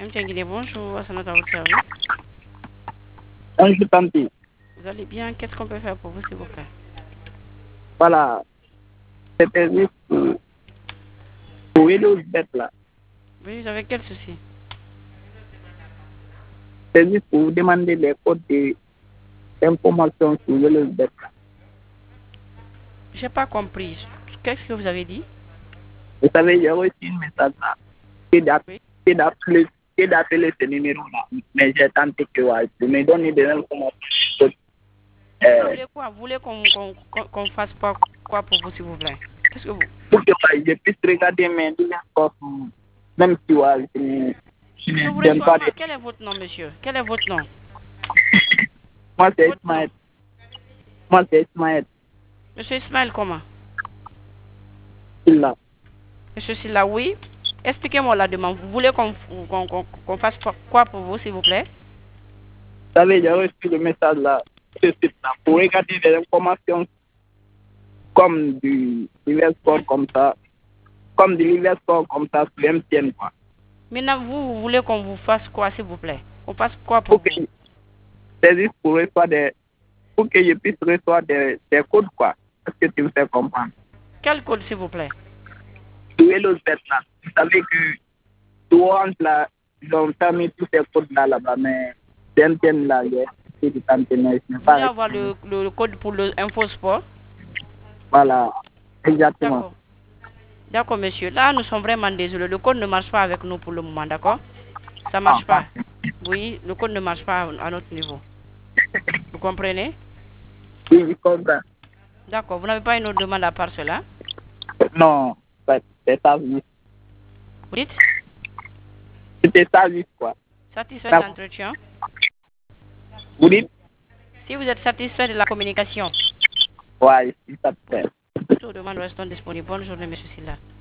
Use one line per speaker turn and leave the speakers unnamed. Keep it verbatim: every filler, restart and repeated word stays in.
M T N Guinée, bonjour, à notre à votre service.
Bonjour, Tanti.
Vous allez bien? Qu'est-ce qu'on peut faire pour vous, s'il vous plaît?
Voilà, c'était juste pour, pour Windows bête là.
Oui, vous avez quel souci?
C'est juste pour vous demander les codes d'information sur Windows bête.
J'ai pas compris. Qu'est-ce que vous avez dit?
Vous savez, j'ai reçu un message là. Qui date,
Oui.
qui date, plus- qui date ce numéro là. Mais j'ai tenté que ouais, pour me donner des informations.
Vous
Euh,
voulez quoi? Vous voulez qu'on qu'on qu'on- qu'on fasse pas quoi pour vous, s'il vous plaît? Qu'est-ce que vous...
pour que ouais, je puisse regarder mes livres, même si ouais, je ne je
Que
ne
vous voulez
donne
quoi?
pas de.
Quel est votre nom, monsieur? Quel est votre nom?
Moi, c'est
Votre nom?
Ismaël. Moi, c'est Ismaël.
Monsieur Ismaël, comment?
Là.
Monsieur Silla, oui. Expliquez-moi la demande. Vous voulez qu'on qu'on qu'on- qu'on fasse quoi pour vous, s'il vous plaît?
Vous savez, j'ai reçu le message là, ce site-là, pour regarder des informations comme du divers sports comme ça, comme du divers sports comme ça sur M T N, quoi.
Maintenant, vous, vous voulez qu'on vous fasse quoi, s'il vous plaît? On fasse quoi pour
Pour que,
vous?
c'est juste pour recevoir des, pour que je puisse recevoir des, des codes, quoi. Est-ce que tu me fais comprendre?
Quel code, s'il vous plaît?
Sur Hello Z, là, vous savez que tout Orange, là, ils ont fermé tous ces codes-là, là-bas, mais sur M T N, là, il y a c'est du temps que je n'ai
Vous
pas
voulez avoir
récupéré.
le, le, le code pour le InfoSport?
Voilà, exactement.
D'accord. D'accord, monsieur. Là, nous sommes vraiment désolés. Le code ne marche pas avec nous pour le moment, d'accord? Ça ne
Ah,
marche pas.
parfait.
Oui, le code ne marche pas à notre niveau. Vous comprenez?
Oui, je comprends.
D'accord. Vous n'avez pas une autre demande à part cela?
Non, c'est c'est ça, oui.
Vous dites?
C'était ça, juste, quoi.
Satisfait de
Ça-
l'entretien?
Vous dites?
Si vous êtes satisfait de la communication,
Ouais, si ça te fait.
toutes vos demandes restent disponibles. Bonne journée, monsieur Silla.